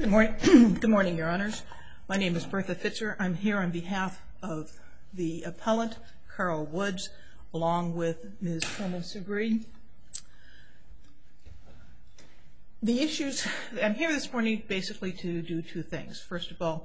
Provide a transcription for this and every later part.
Good morning. Good morning, Your Honors. My name is Bertha Fitzer. I'm here on behalf of the appellant, Carl Woods, along with Ms. Carmen Sabri. The issues, I'm here this morning basically to do two things. First of all,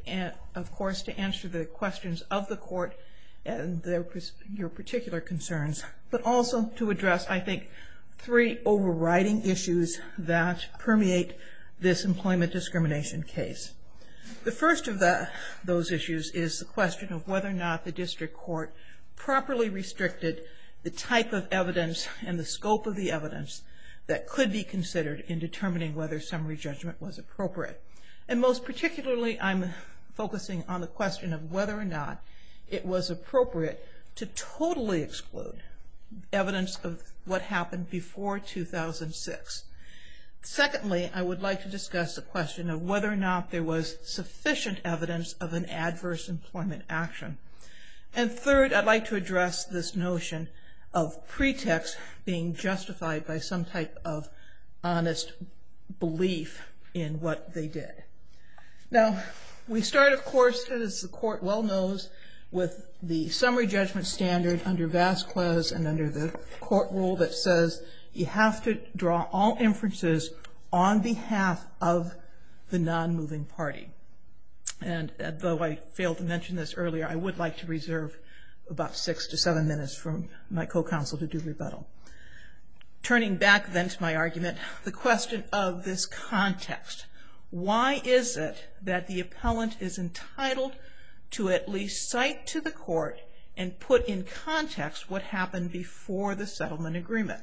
of course, to answer the questions of the court and your particular concerns, but also to address, I think, three overriding issues that permeate this employment discrimination case. The first of those issues is the question of whether or not the district court properly restricted the type of evidence and the scope of the evidence that could be considered in determining whether summary judgment was appropriate. And most particularly, I'm focusing on the question of whether or not it was appropriate to totally exclude evidence of what happened before 2006. Secondly, I would like to discuss the question of whether or not there was sufficient evidence of an adverse employment action. And third, I'd like to address this notion of pretext being justified by some type of honest belief in what they did. Now, we start, of course, as the court well knows, with the summary judgment standard under Vasquez and under the court rule that says you have to draw all inferences on behalf of the non-moving party. And though I failed to mention this earlier, I would like to reserve about 6 to 7 minutes for my co-counsel to do rebuttal. Turning back then to my argument, the question of this context. Why is it that the appellant is entitled to at least cite to the court and put in context what happened before the settlement agreement?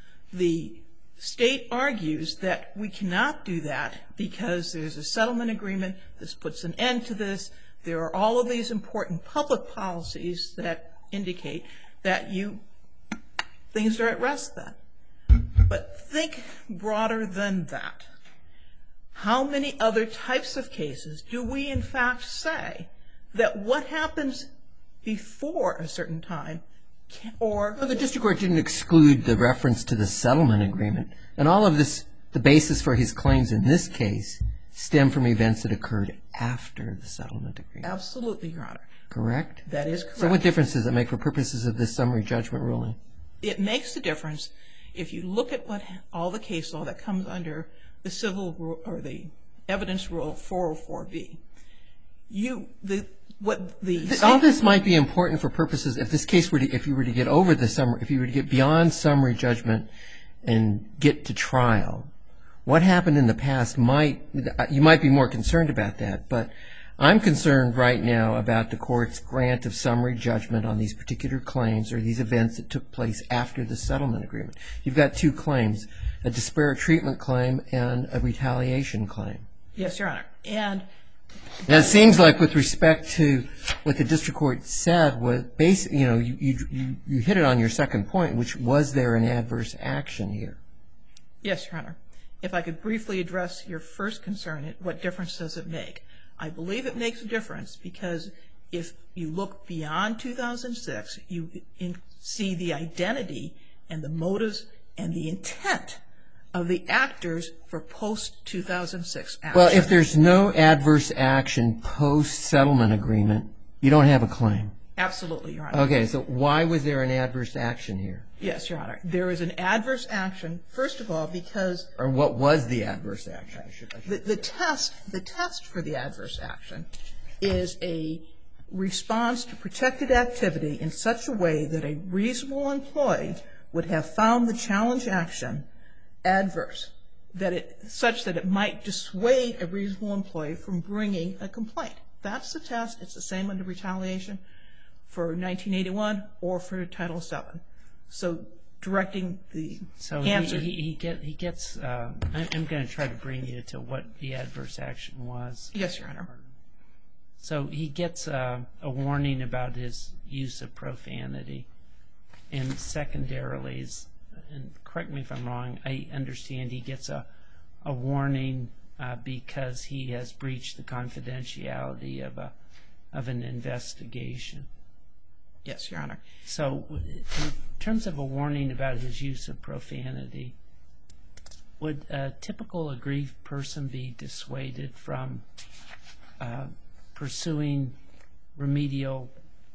The state argues that we cannot do that because there's a settlement agreement. This puts an end to this. There are all of these important public policies that indicate that things are at rest then. But think broader than that. How many other types of cases do we in fact say that what happens before a certain time or... Well, the district court didn't exclude the reference to the settlement agreement. And all of this, the basis for his claims in this case, stem from events that occurred after the settlement agreement. Absolutely, Your Honor. Correct? That is correct. So what difference does it make for purposes of this summary judgment ruling? It makes a difference if you look at all the case law that comes under the civil rule or the evidence rule 404B. All this might be important for purposes if this case were to, if you were to get over the summary, if you were to get beyond summary judgment and get to trial. What happened in the past you might be more concerned about that, but I'm concerned right now about the court's grant of summary judgment on these particular claims or these events that took place after the settlement agreement. You've got two claims, a disparate treatment claim and a retaliation claim. Yes, Your Honor. And it seems like with respect to what the district court said, was basically, you hit it on your second point, which was there an adverse action here? Yes, Your Honor. If I could briefly address your first concern, what difference does it make? I believe it makes a difference because if you look beyond 2006, you see the identity and the motives and the intent of the actors for post-2006 action. Well, if there's no adverse action post-settlement agreement, you don't have a claim. Absolutely, Your Honor. Okay, so why was there an adverse action here? Yes, Your Honor. There is an adverse action, first of all, because... Or what was the adverse action? The test for the adverse action is a response to protected activity in such a way that a reasonable employee would have found the challenge action adverse, such that it might dissuade a reasonable employee from bringing a complaint. That's the test. It's the same under retaliation for 1981 or for Title VII. So directing the answer... So he gets... I'm going to try to bring you to what the adverse action was. Yes, Your Honor. So he gets a warning about his use of profanity. And secondarily, and correct me if I'm wrong, I understand he gets a warning because he has breached the confidentiality of an investigation. Yes, Your Honor. So in terms of a warning about his use of profanity, Would a typical aggrieved person be dissuaded from pursuing remedial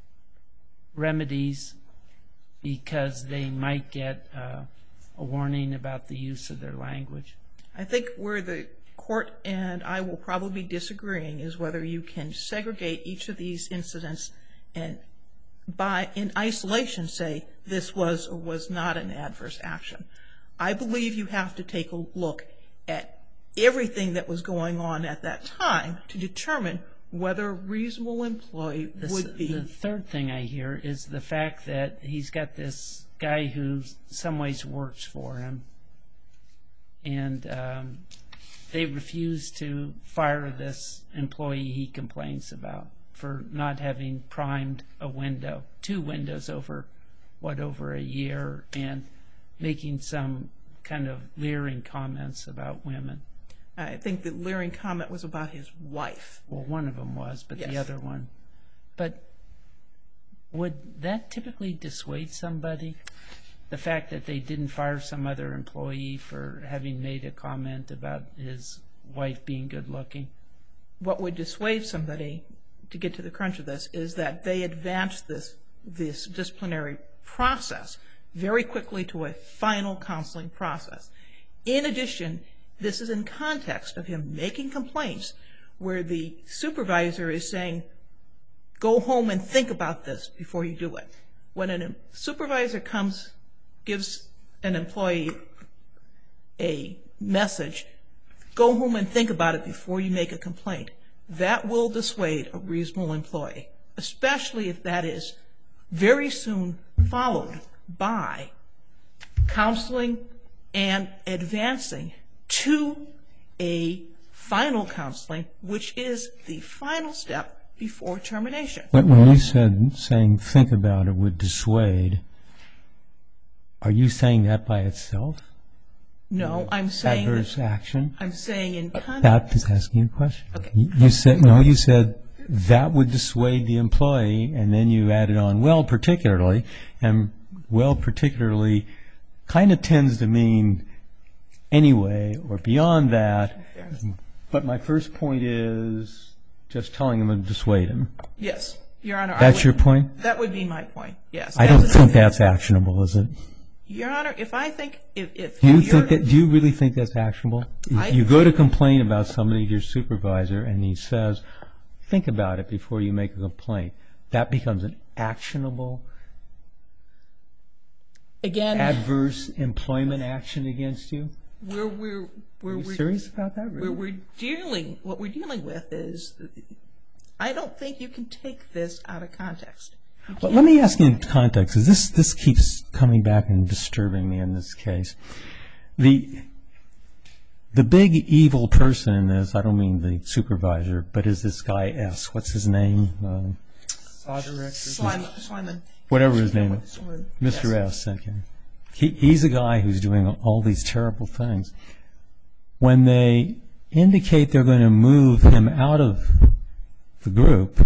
remedies because they might get a warning about the use of their language? I think where the court and I will probably be disagreeing is whether you can segregate each of these incidents and in isolation say this was or was not an adverse action. I believe you have to take a look at everything that was going on at that time to determine whether a reasonable employee would be. The third thing I hear is the fact that he's got this guy who in some ways works for him, and they refuse to fire this employee he complains about for not having primed a window, 2 windows over a year, and making some kind of leering comments about women. I think the leering comment was about his wife. Well, one of them was, but Yes. the other one. But would that typically dissuade somebody? The fact that they didn't fire some other employee for having made a comment about his wife being good looking? What would dissuade somebody, to get to the crunch of this, is that they advanced this disciplinary process very quickly to a final counseling process. In addition, this is in context of him making complaints where the supervisor is saying, go home and think about this before you do it. When a supervisor gives an employee a message, go home and think about it before you make a complaint, that will dissuade a reasonable employee, especially if that is very soon followed by counseling and advancing to a final counseling, which is the final step before termination. When you said saying think about it would dissuade, are you saying that by itself? No, I'm saying adverse action? I'm saying in context. That is asking you a question. Okay. You said that would dissuade the employee, and then you added on well particularly, and well particularly kind of tends to mean anyway or beyond that. But my first point is just telling him to dissuade him. Yes, Your Honor. That's your point? That would be my point, yes. I don't think that's actionable, is it? Your Honor, if I think do you really think that's actionable? You go to complain about somebody to your supervisor, and he says, think about it before you make a complaint. That becomes an actionable, adverse employment action against you? Are you serious about that? Really? What we're dealing with is, I don't think you can take this out of context. Well, let me ask you in context, because this keeps coming back and disturbing me in this case. The big evil person in this, I don't mean the supervisor, but is this guy S. What's his name? Simon. Whatever his name is. Mr. S. Okay. He's a guy who's doing all these terrible things. When they indicate they're going to move him out of the group,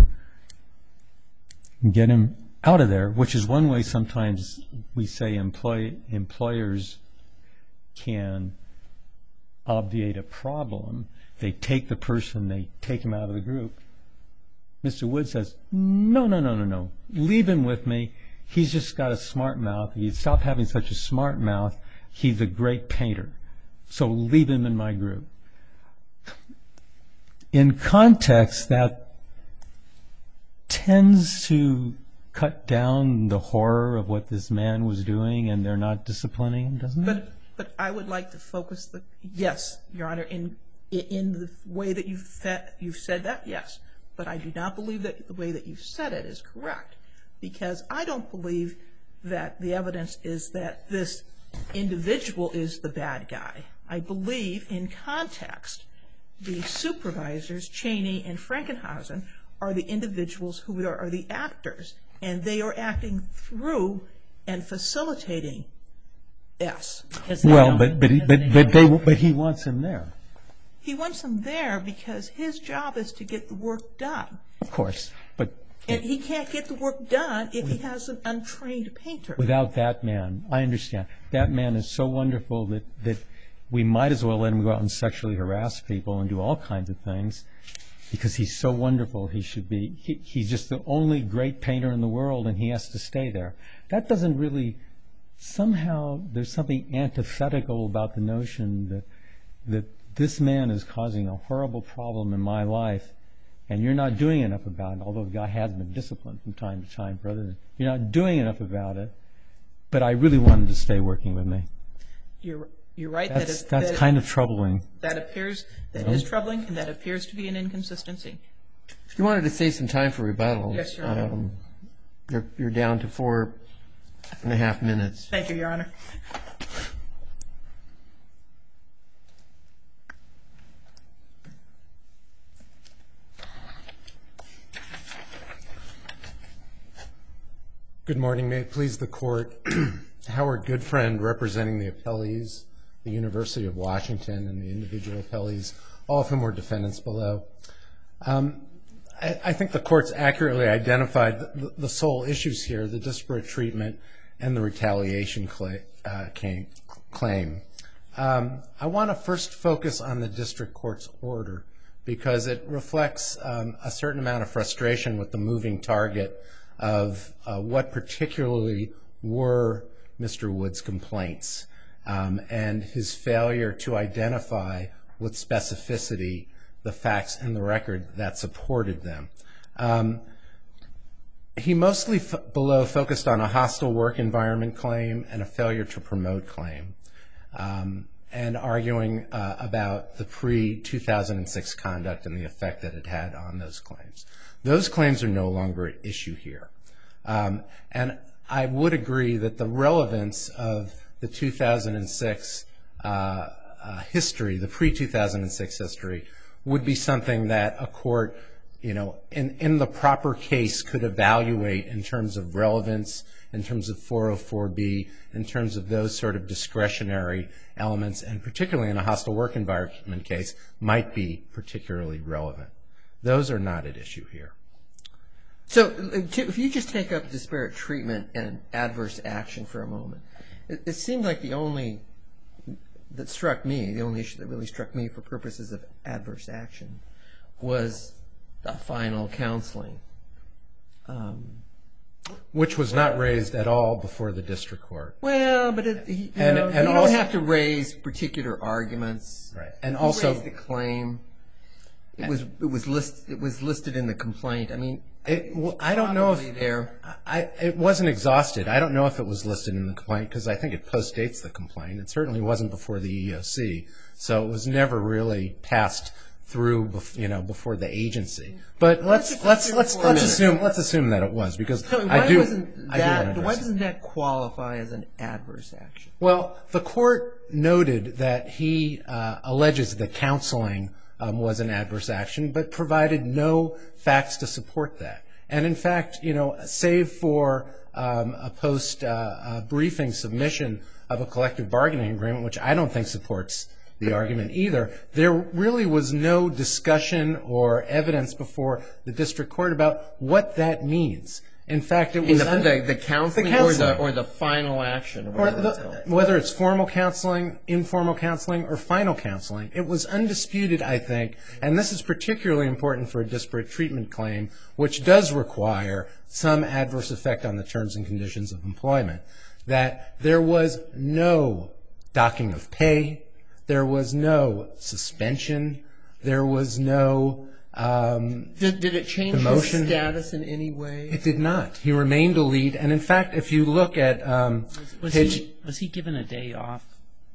get him out of there, which is one way sometimes we say employers can obviate a problem. They take the person, they take him out of the group. Mr. Wood says, no. Leave him with me. He's just got a smart mouth. If you stop having such a smart mouth, he's a great painter. So leave him in my group. In context, that tends to cut down the horror of what this man was doing, and they're not disciplining him, doesn't it? But I would like to focus yes, Your Honor, in the way that you've said that, yes. But I do not believe that the way that you've said it is correct, because I don't believe that the evidence is that this individual is the bad guy. I believe in context the supervisors, Cheney and Frankenhausen, are the individuals who are the actors, and they are acting through and facilitating S. Well, but he wants him there. He wants him there because his job is to get the work done. Of course, and he can't get the work done if he has an untrained painter. Without that man, I understand. That man is so wonderful that we might as well let him go out and sexually harass people and do all kinds of things because he's so wonderful. He's just the only great painter in the world, and he has to stay there. That doesn't really, somehow there's something antithetical about the notion that this man is causing a horrible problem in my life, and you're not doing enough about it, although the guy has been disciplined from time to time, brother. You're not doing enough about it, but I really want him to stay working with me. You're right. That's kind of troubling. That is troubling, and that appears to be an inconsistency. If you wanted to save some time for rebuttal, yes, Your Honor. You're down to 4.5 minutes. Thank you, Your Honor. Good morning. May it please the Court. Howard Goodfriend, representing the appellees, the University of Washington, and the individual appellees, all of whom were defendants below. I think the Court's accurately identified the sole issues here, the disparate treatment and the retaliation claim. I want to first focus on the District Court's order because it reflects a certain amount of frustration with the moving target of what particularly were Mr. Wood's complaints and his failure to identify with specificity the facts in the record that supported them. He mostly below focused on a hostile work environment claim and a failure to promote claim and arguing about the pre-2006 conduct and the effect that it had on those claims. Those claims are no longer at issue here. And I would agree that the relevance of the 2006 history, the pre-2006 history, would be something that a court, in the proper case could evaluate in terms of relevance, in terms of 404B, in terms of those sort of discretionary elements, and particularly in a hostile work environment case, might be particularly relevant. Those are not at issue here. So if you just take up disparate treatment and adverse action for a moment, it seemed like the only issue that really struck me for purposes of adverse action was the final counseling. Which was not raised at all before the District Court. Well, but you don't have to raise particular arguments. Right. And also raised the claim. It was listed in the complaint. I mean, I don't know if it wasn't exhausted. I don't know if it was listed in the complaint because I think it postdates the complaint. It certainly wasn't before the EEOC, so it was never really passed through, before the agency. But let's assume that it was because why doesn't that qualify as an adverse action? Well, the court noted that he alleges that counseling was an adverse action, but provided no facts to support that. And in fact, save for a post-briefing submission of a collective bargaining agreement, which I don't think supports the argument either, there really was no discussion or evidence before the District Court about what that means. In fact, it was the counseling or the final action, whether it's formal counseling, informal counseling, or final counseling. It was undisputed, I think, and this is particularly important for a disparate treatment claim, which does require some adverse effect on the terms and conditions of employment, that there was no docking of pay, there was no suspension, there was no Did it change demotion. His status in any way? It did not. He remained a lead, and in fact, if you look at was he given a day off?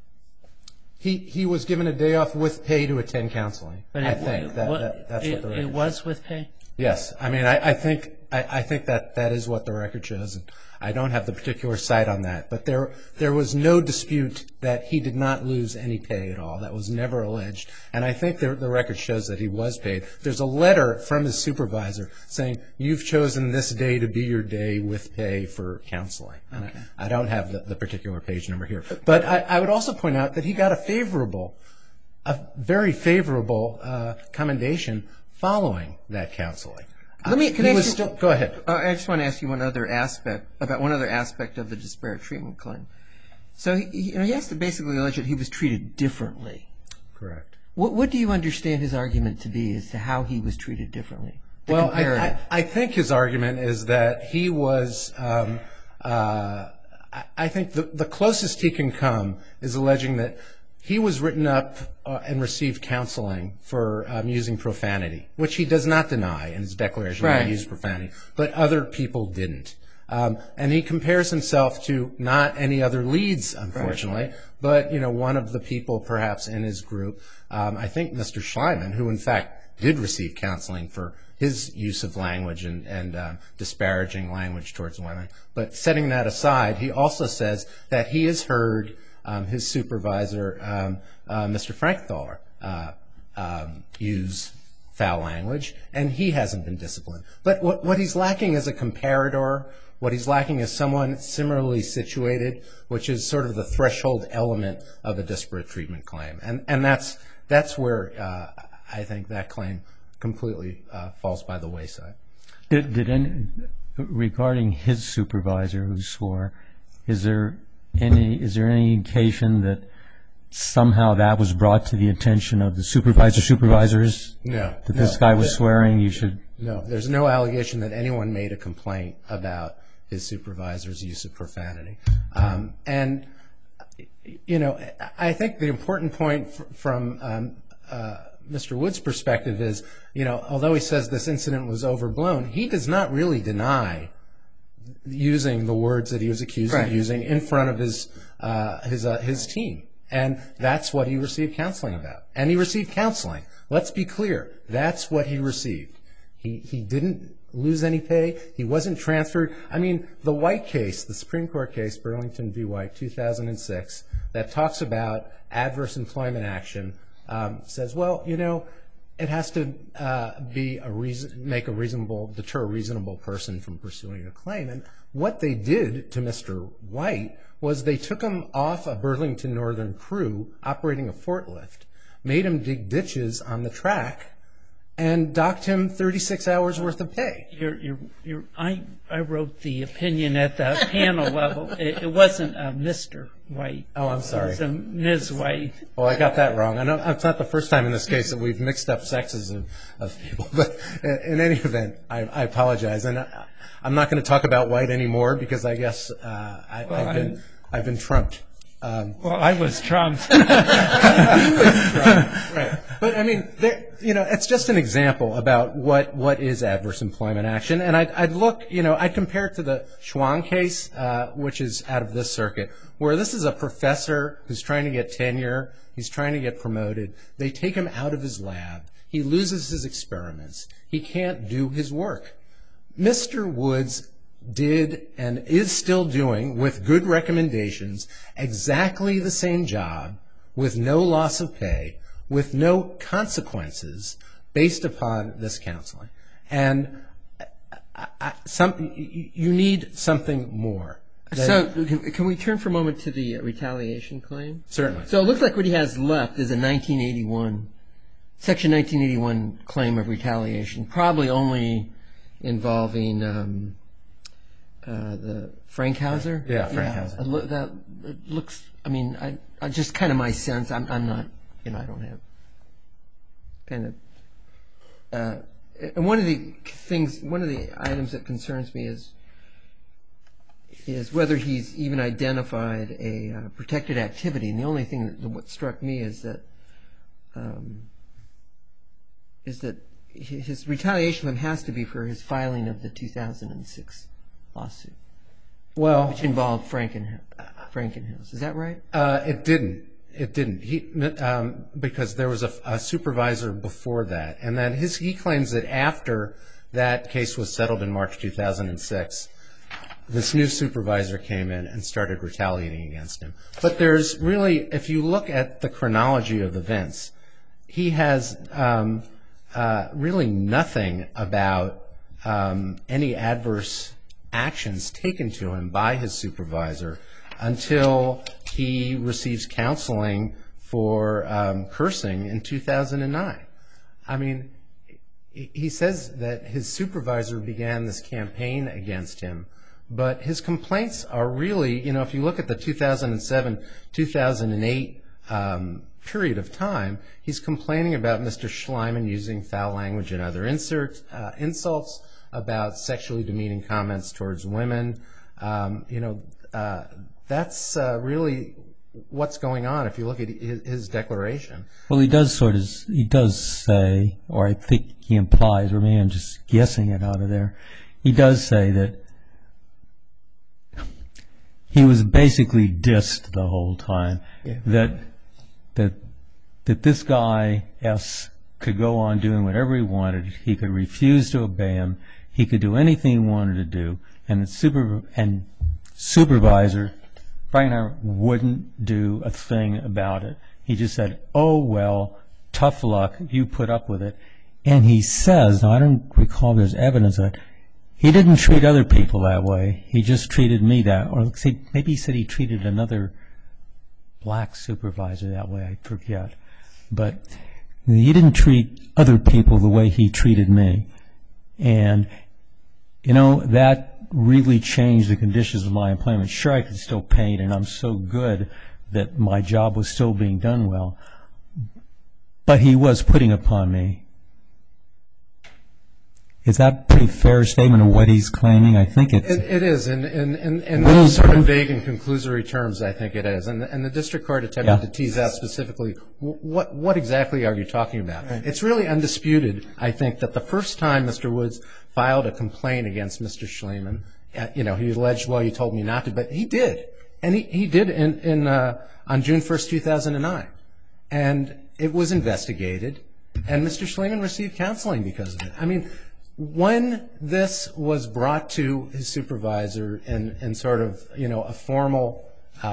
He was given a day off with pay to attend counseling. But I think that's what the record it was with pay? Yes. I mean, I think that is what the record shows. I don't have the particular site on that, but there was no dispute that he did not lose any pay at all. That was never alleged, and I think the record shows that he was paid. There's a letter from his supervisor saying, "You've chosen this day to be your day with pay for counseling." Okay. I don't have the particular page number here, but I would also point out that he got a very favorable commendation following that counseling. Go ahead. I just want to ask you one other aspect of the disparate treatment claim. So he has to basically allege that he was treated differently. Correct. What do you understand his argument to be as to how he was treated differently? Well, I think his argument is that he was, I think the closest he can come is alleging that he was written up and received counseling for using profanity, which he does not deny in his declaration that he used profanity, but other people didn't. And he compares himself to not any other leads, unfortunately, but one of the people perhaps in his group, I think Mr. Schleiman, who in fact did receive counseling for his use of language and disparaging language towards women. But setting that aside, he also says that he has heard his supervisor, Mr. Frankthaler, use foul language, and he hasn't been disciplined. But what he's lacking is a comparator. What he's lacking is someone similarly situated, which is sort of the threshold element of a disparate treatment claim. And that's where I think that claim completely falls by the wayside. Regarding his supervisor who swore, is there any indication that somehow that was brought to the attention of the supervisors? No. That this guy was swearing? No, there's no allegation that anyone made a complaint about his supervisor's use of profanity. And I think the important point from Mr. Wood's perspective is, although he says this incident was overblown, he does not really deny using the words that he was accused of using in front of his team. And that's what he received counseling about. And he received counseling. Let's be clear. That's what he received. He didn't lose any pay. He wasn't transferred. I mean, the White case, the Supreme Court case, Burlington v. White, 2006, that talks about adverse employment action, says, well, it has to deter a reasonable person from pursuing a claim. And what they did to Mr. White was they took him off a Burlington Northern crew operating a forklift, made him dig ditches on the track, and docked him 36 hours worth of pay. I wrote the opinion at the panel level. It wasn't Mr. White. Oh, I'm sorry. It was Ms. White. Well, I got that wrong. I know it's not the first time in this case that we've mixed up sexes of people. But in any event, I apologize. And I'm not going to talk about White anymore because I guess I've been trumped. Well, I was trumped. Right. But, I mean, it's just an example about what is adverse employment action. And I'd compare it to the Schwann case, which is out of this circuit, where this is a professor who's trying to get tenure. He's trying to get promoted. They take him out of his lab. He loses his experiments. He can't do his work. Mr. Woods did and is still doing, with good recommendations, exactly the same job with no loss of pay, with no consequences based upon this counseling. And you need something more. So can we turn for a moment to the retaliation claim? Certainly. So it looks like what he has left is a Section 1981 claim of retaliation, probably only involving the Frankhauser? Yeah, Frankhauser. That looks, I mean, I just kind of my sense, I'm not, I don't have kind of, and one of the items that concerns me is whether he's even identified a protected activity. And the only thing that struck me is that his retaliation has to be for his filing of the 2006 lawsuit, which involved Frankenhouse. Is that right? It didn't. Because there was a supervisor before that. And then he claims that after that case was settled in March 2006, this new supervisor came in and started retaliating against him. But there's really, if you look at the chronology of events, he has really nothing about any adverse actions taken to him by his supervisor until he receives counseling for cursing in 2009. I mean, he says that his supervisor began this campaign against him But his complaints are really, if you look at the 2007-2008 period of time, he's complaining about Mr. Schleiman using foul language and other insults, about sexually demeaning comments towards women. That's really what's going on if you look at his declaration. Well, he does say, or I think he implies, or maybe I'm just guessing it out of there, he does say that he was basically dissed the whole time. Yeah. That this guy S could go on doing whatever he wanted. He could refuse to obey him. He could do anything he wanted to do, and supervisor Frankenhauser wouldn't do a thing about it. He just said, "Oh well, tough luck. You put up with it." And he says, now I don't recall there's evidence of it, he didn't treat other people that way. He just treated me that, or maybe he said he treated another black supervisor that way. I forget, but he didn't treat other people the way he treated me. And, that really changed the conditions of my employment. Sure, I could still paint, and I'm so good that my job was still being done well, but he was putting upon me. Is that a pretty fair statement of what he's claiming? I think it is. In those sort of vague and conclusory terms, I think it is. And the district court attempted to tease out specifically what exactly are you talking about. Right. It's really undisputed, I think, that the first time Mr. Woods filed a complaint against Mr. Schleiman, he alleged, well, you told me not to, but he did. And he did on June 1st, 2009. And it was investigated, and Mr. Schleiman received counseling because of it. I mean, when this was brought to his supervisor in sort of, a formal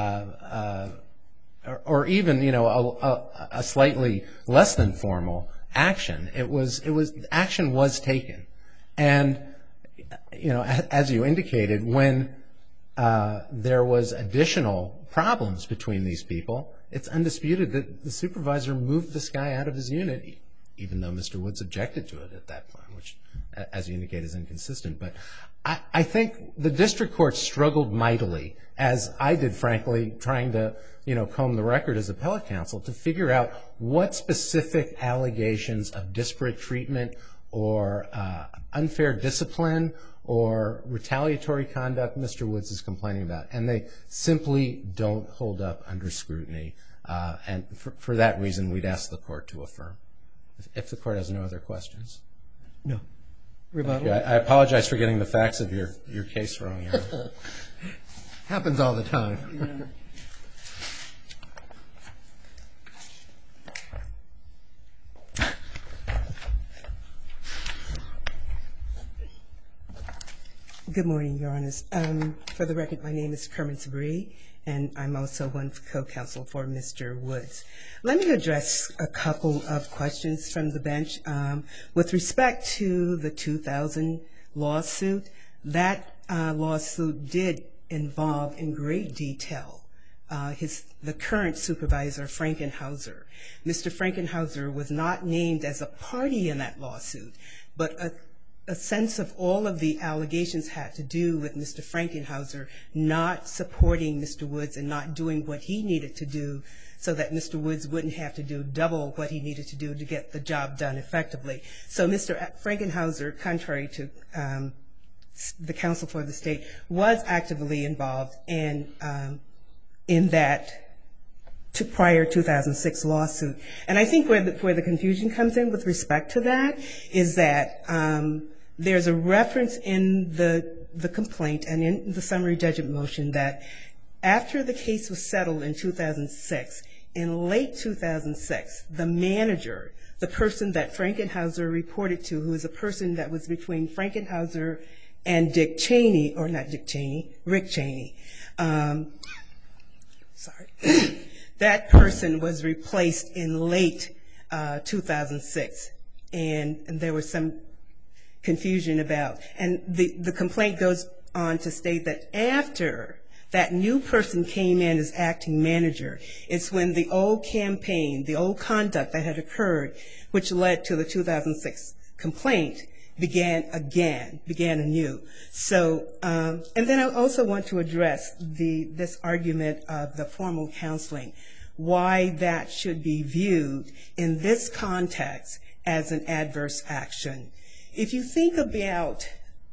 or even, a slightly less than formal action, action was taken. And, as you indicated, when there was additional problems between these people, it's undisputed that the supervisor moved this guy out of his unit, even though Mr. Woods objected to it at that point, which, as you indicate, is inconsistent. But I think the district court struggled mightily, as I did, frankly, trying to, comb the record as appellate counsel, to figure out what specific allegations of disparate treatment or unfair discipline or retaliatory conduct Mr. Woods is complaining about. And they simply don't hold up under scrutiny. And for that reason, we'd ask the court to affirm. If the court has no other questions. No. Rebuttal? I apologize for getting the facts of your case wrong here. Happens all the time. Good morning, Your Honors. For the record, my name is Kermit Sabree, and I'm also one co-counsel for Mr. Woods. Let me address a couple of questions from the bench. With respect to the 2000 lawsuit, that lawsuit did involve in great detail the current supervisor, Frankenhauser. Mr. Frankenhauser was not named as a party in that lawsuit, but a sense of all of the allegations had to do with Mr. Frankenhauser not supporting Mr. Woods and not doing what he needed to do so that Mr. Woods wouldn't have to do double what he needed to do to get the job done effectively. So Mr. Frankenhauser, contrary to the counsel for the state, was actively involved in that prior 2006 lawsuit. And I think where the confusion comes in with respect to that is that there's a reference in the complaint and in the summary judgment motion that after the case was settled in 2006, in late 2006, the manager, the person that Frankenhauser reported to, who is a person that was between Frankenhauser and Rick Cheney, that person was replaced in late 2006. And there was some confusion about, and the complaint goes on to state that after that new person came in as acting manager, it's when the old campaign, the old conduct that had occurred, which led to the 2006 complaint, began anew. So, and then I also want to address this argument of the formal counseling, why that should be viewed in this context as an adverse action. If you think about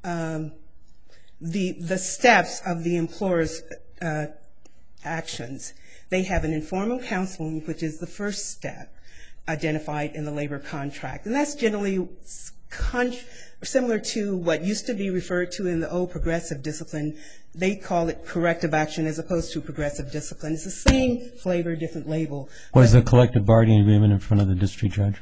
the steps of the employer's actions, they have an informal counseling, which is the first step identified in the labor contract. And that's generally similar to what used to be referred to in the old progressive discipline. They call it corrective action as opposed to progressive discipline. It's the same flavor, different label. Was the collective bargaining agreement in front of the district judge?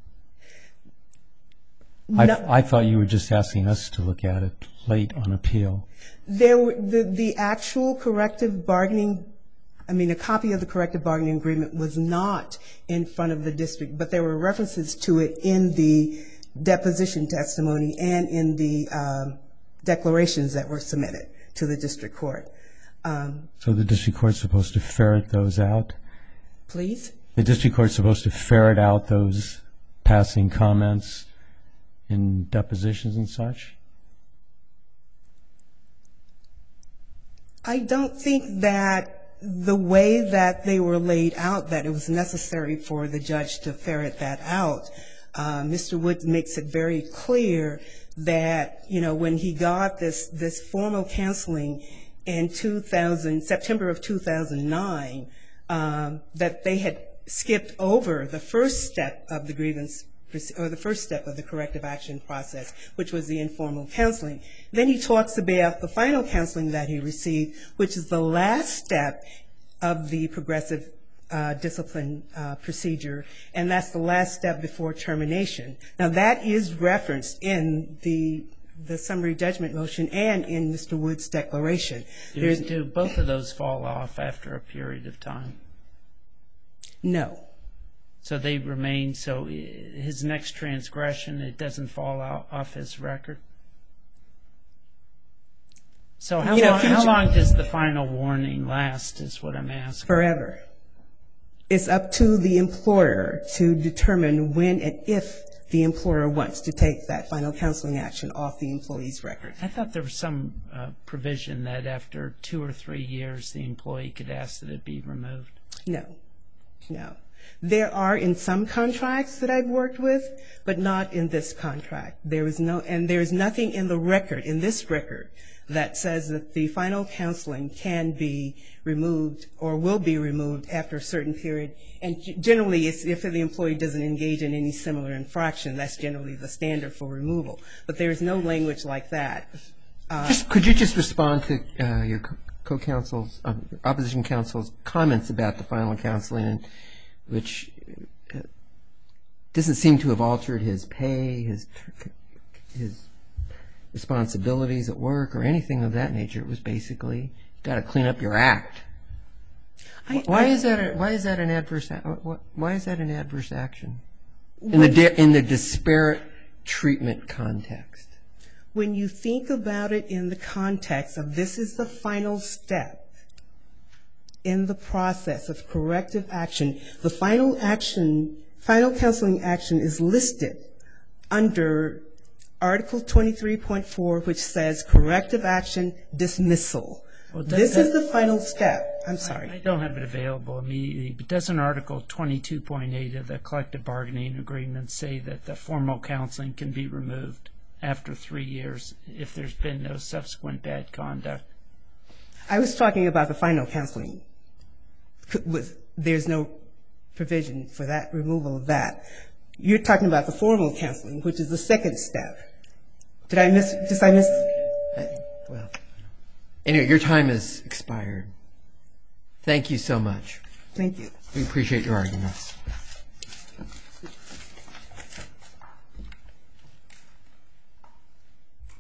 I thought you were just asking us to look at it late on appeal. The actual corrective bargaining, a copy of the corrective bargaining agreement was not in front of the district, but there were references to it in the deposition testimony and in the declarations that were submitted to the district court. So the district court's supposed to ferret those out? Please? The district court's supposed to ferret out those passing comments in depositions and such? I don't think that the way that they were laid out, that it was necessary for the judge to ferret that out. Mr. Woods makes it very clear that, when he got this formal counseling in September of 2009, that they had skipped over the first step of the grievance, or the first step of the corrective action process, which was the informal counseling. Then he talks about the final counseling that he received, which is the last step of the progressive discipline procedure, and that's the last step before termination. Now that is referenced in the summary judgment motion and in Mr. Woods' declaration. Do both of those fall off after a period of time? No. So they remain, so his next transgression, it doesn't fall off his record? So how long does the final warning last is what I'm asking? Forever. It's up to the employer to determine when and if the employer wants to take that final counseling action off the employee's record. I thought there was some provision that after 2 or 3 years the employee could ask that it be removed. No. There are in some contracts that I've worked with, but not in this contract. There is nothing in the record, in this record, that says that the final counseling can be removed or will be removed after a certain period. And generally, if the employee doesn't engage in any similar infraction, that's generally the standard for removal. But there is no language like that. Could you just respond to your co-counsel's, opposition counsel's comments about the final counseling, which doesn't seem to have altered his pay, his responsibilities at work, or anything of that nature? It was basically, you got to clean up your act. Why is that an adverse action in the disparate treatment context? When you think about it in the context of this is the final step in the process of corrective action, the final counseling action is listed under Article 23.4, which says corrective action dismissal. Well, this is the final step. I'm sorry. I don't have it available immediately, but doesn't Article 22.8 of the collective bargaining agreement say that the formal counseling can be removed after 3 years if there's been no subsequent bad conduct? I was talking about the final counseling. There's no provision for that, removal of that. You're talking about the formal counseling, which is the second step. Did I miss? Well, anyway, your time has expired. Thank you so much. Thank you. We appreciate your arguments.